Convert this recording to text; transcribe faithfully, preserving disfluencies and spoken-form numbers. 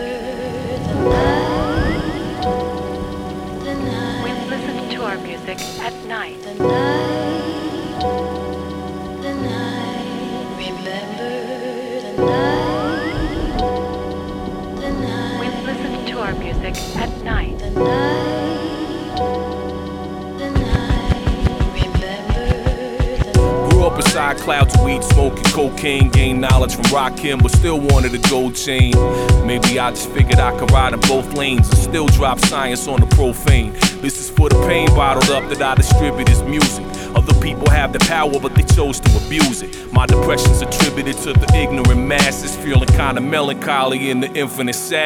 the night, the night. We've listened to our music at night. The night, the night. Remember the night, the night. We've listened to our music at night. The night, the night. Remember the night. Grew up beside clouds of weed, smoking cocaine, gained knowledge from Rakim, but still wanted a gold chain. Maybe I just figured I could ride in both lanes and still drop science on the profane. This is for the pain bottled up that I distribute as music. Other people have the power, but they chose to abuse it. My depression's attributed to the ignorant masses, feeling kinda melancholy in the infinite sadness.